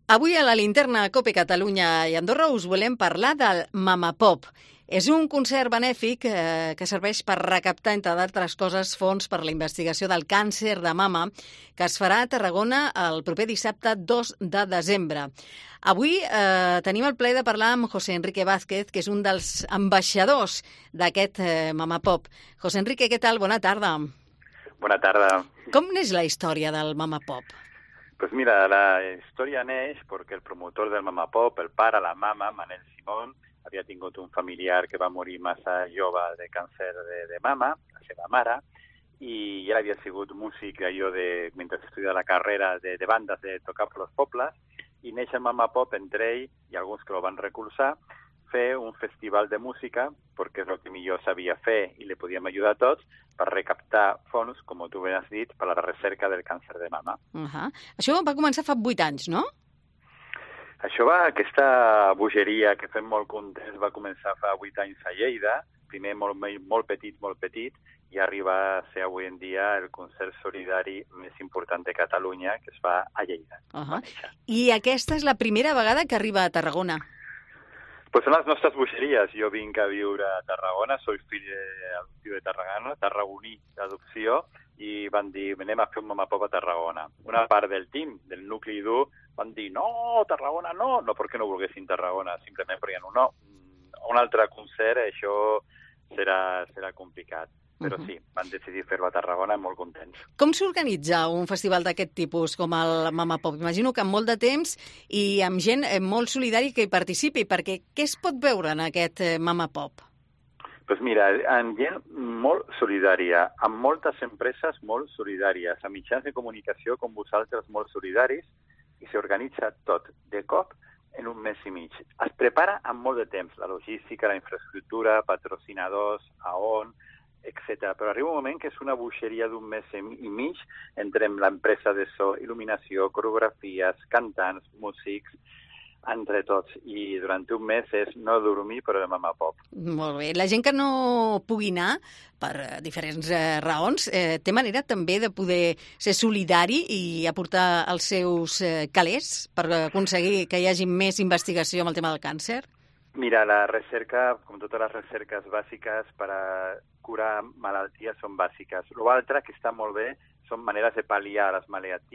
Avui a la linterna Cope Catalunya i Andorra us volem parlar del Mama Pop. És un concert benèfic que serveix per recaptar, entre d'altres coses, fons per la investigació del càncer de mama, que es farà a Tarragona el proper dissabte 2 de desembre. Avui tenim el plaer de parlar amb José Enrique Vázquez, que és un dels ambaixadors d'aquest Mama Pop. José Enrique, què tal? Bona tarda. Bona tarda. Com n'és la història del Mama Pop? Pues mira, la història neix perquè el promotor del Mama Pop, el pare, la mama, Manel Simón, havia tingut un familiar que va morir massa jove de càncer de mama, la seva mare, i ell havia sigut músic allò de, mentre estudia la carrera de bandes de tocar per els pobles, i neix el Mama Pop entre ell i alguns que el van recolzar, fer un festival de música, perquè és el que millor sabia fer i li podíem ajudar a tots, per recaptar fons, com tu ben has dit, per a la recerca del càncer de mama. Això va començar fa 8 anys, no? Aquesta bogeria que fem molt contents va començar fa 8 anys a Lleida, primer molt petit, i arriba a ser avui en dia el concert solidari més important de Catalunya, que es fa a Lleida. I aquesta és la primera vegada que arriba a Tarragona? Pues són les nostres bogeries. Jo vinc a viure a Tarragona, soy fill de Tarragona, tarragoní d'adopció, i van dir, anem a fer un Mama Pop a Tarragona. Una part del team, del nucli dur, van dir, no, Tarragona no, no perquè no volguessin Tarragona, simplement perquè no, un altre concert, això serà complicat. Però sí, van decidir fer-lo a Tarragona, molt contents. Com s'organitza un festival d'aquest tipus, com el Mama Pop? Imagino que amb molt de temps i amb gent molt solidària que hi participi, perquè què es pot veure en aquest Mama Pop? Doncs mira, amb gent molt solidària, amb moltes empreses molt solidàries, amb mitjans de comunicació com vosaltres molt solidaris, i s'organitza tot, de cop, en un mes i mig. Es prepara amb molt de temps, la logística, la infraestructura, patrocinadors, a on, etc. Però arriba un moment que és una bogeria d'un mes i mig entre l'empresa de so, il·luminació, coreografies, cantants, músics, entre tots. I durant un mes és no dormir, però de Mama Pop. Molt bé. La gent que no pugui anar, per diferents raons, té manera també de poder ser solidari i aportar els seus calés per aconseguir que hi hagi més investigació amb el tema del càncer? Mira, la recerca, com totes les recerques bàsiques per a curar malalties són bàsiques. L'altre, que està molt bé, són maneres de pal·liar les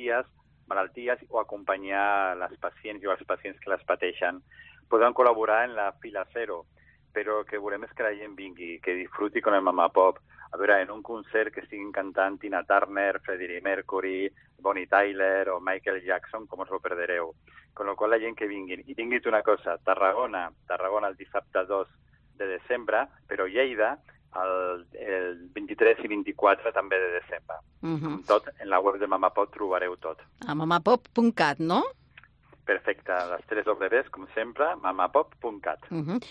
malalties o acompanyar les pacients o els pacients que les pateixen. Poden col·laborar en la fila zero, però que volem és que la gent vingui, que disfruti con el Mama Pop. A veure, en un concert que estiguin cantant Tina Turner, Freddie Mercury, Bonnie Tyler o Michael Jackson, com us ho perdereu. Con lo qual la gent que vinguin. I tinguit una cosa, Tarragona el dissabte 2 de desembre, però Lleida el 23 i 24 també de desembre. Tot, en la web de Mama Pop trobareu tot. A mamapop.cat, no? Perfecte, les 3 Ws, com sempre, mamapop.cat.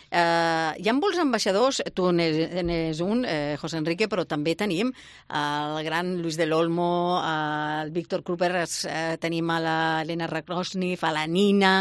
Hi ha molts ambaixadors, tu n'és un, José Enrique, però també tenim el gran Luis del Olmo, el Víctor Kruppers, tenim a l'Helena Rakhosnif, a la Nina.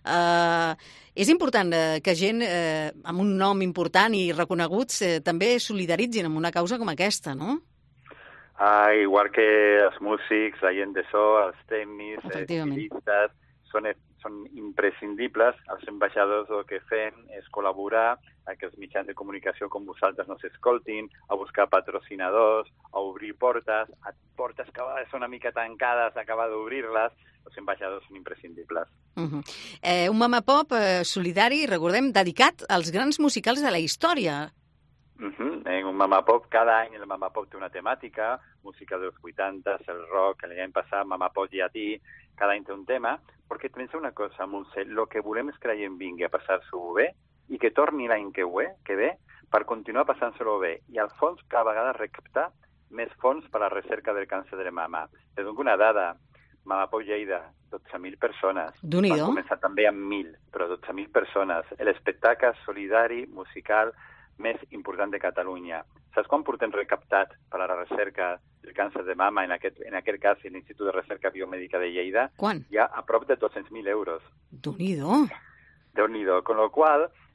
És important que gent amb un nom important i reconeguts també solidaritzin amb una causa com aquesta, no? Igual que els músics, la gent de so, els tècnics, els estilistes, són imprescindibles. Els ambaixadors el que fem és col·laborar a que els mitjans de comunicació com vosaltres no s'escoltin, a buscar patrocinadors, a obrir portes que a vegades són una mica tancades, acabar d'obrir-les. Els ambaixadors són imprescindibles. Un Mama Pop solidari, recordem, dedicat als grans musicals de la història. En un Mama Pop, cada any el Mama Pop té una temàtica, música dels 80, el rock, l'any passat Mama Pop llatí, cada any té un tema, perquè pensa una cosa, Montse, el que volem és que la gent vingui a passar-s'ho bé i que torni l'any que ve per continuar passant-s'ho bé i al fons cada vegada recaptar més fons per a la recerca del càncer de mama. Te dono una dada, Mama Pop Lleida, 12.000 persones. Van començar també amb 1.000, però 12.000 persones. L'espectacle solidari, musical, més important de Catalunya. Saps quan portem recaptat per a la recerca del càncer de mama, en aquest cas l'Institut de Recerca Biomèdica de Lleida? Quan? Hi ha a prop de 200.000 euros. Déu-n'hi-do. Déu-n'hi-do. Con lo qual,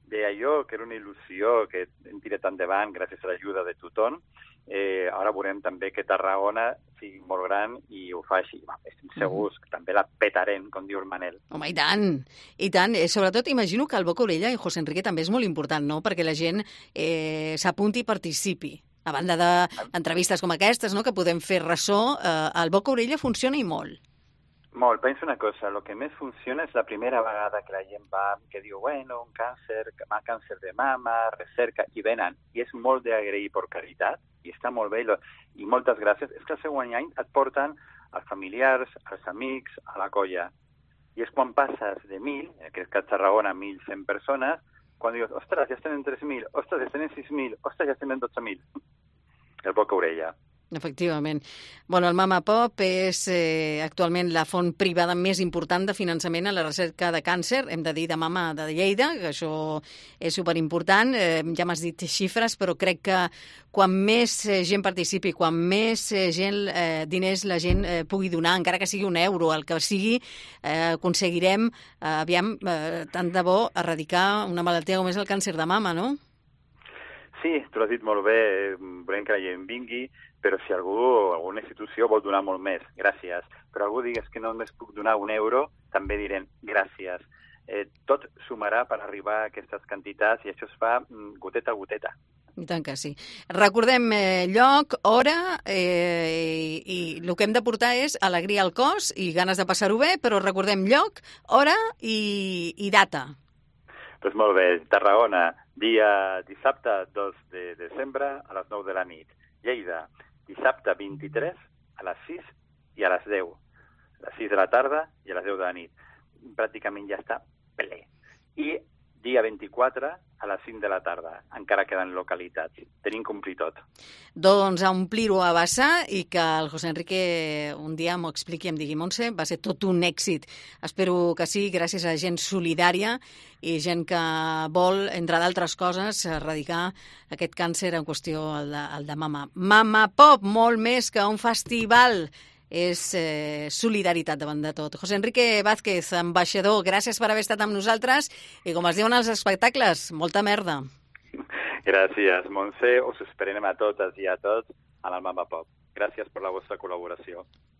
deia jo que era una il·lusió que hem tirat endavant gràcies a l'ajuda de tothom. Ara veurem també que Tarragona sigui molt gran i ho faci. Estem segurs que també la petarem, com diu el Manel. Home, i tant, i tant. Sobretot imagino que el Boca Orella i José Enrique també és molt important, no?, perquè la gent s'apunti i participi. A banda d'entrevistes com aquestes, no?, que podem fer ressò, el Boca Orella funciona i molt. Molt. Penso una cosa, el que més funciona és la primera vegada que la gent va, que diu, bueno, un càncer de mama, recerca, i venen. I és molt d'agrair per caritat, i està molt bé, i moltes gràcies. És que el següent any et porten els familiars, els amics, a la colla. I és quan passes de 1.000, que és que a Tarragona 1.100 persones, quan dius, ostres, ja estem en 3.000, ostres, ja estem en 6.000, ostres, ja estem en 12.000. El Boca Orella. Efectivament. Bueno, el Mama Pop és actualment la font privada més important de finançament a la recerca de càncer, hem de dir, de mama de Lleida, que això és superimportant. Ja m'has dit xifres, però crec que quan més gent participi, quan més diners la gent pugui donar, encara que sigui €1, el que sigui, aconseguirem, tant de bo, erradicar una malaltia com és el càncer de mama, no? Sí, tu l'has dit molt bé, volem que la gent vingui, però si alguna institució vol donar molt més, gràcies. Però algú digues que només puc donar €1, també direm gràcies. Tot sumarà per arribar a aquestes quantitats i això es fa goteta a goteta. I tant que sí. Recordem lloc, hora, i el que hem de portar és alegria al cos i ganes de passar-ho bé, però recordem lloc, hora i data. Doncs molt bé, Tarragona, dia dissabte 2 de desembre a les 9 de la nit. Lleida, dissabte 23 a les 6 i a les 10. A les 6 de la tarda i a les 10 de la nit. Pràcticament ja està ple. I dia 24 a les 5 de la tarda. Encara queden localitats. Tenim complit tot. Doncs a omplir-ho a vessar i que el José Enrique un dia m'ho expliqui i em digui, Montse, va ser tot un èxit. Espero que sí, gràcies a gent solidària i gent que vol, entre d'altres coses, erradicar aquest càncer en qüestió, el de mama. Mama Pop, molt més que un festival. És solidaritat davant de tot. José Enrique Vázquez, ambaixador, gràcies per haver estat amb nosaltres i, com es diuen als espectacles, molta merda. Gràcies, Montse. Us esperem a totes i a tots a la Mama Pop. Gràcies per la vostra col·laboració.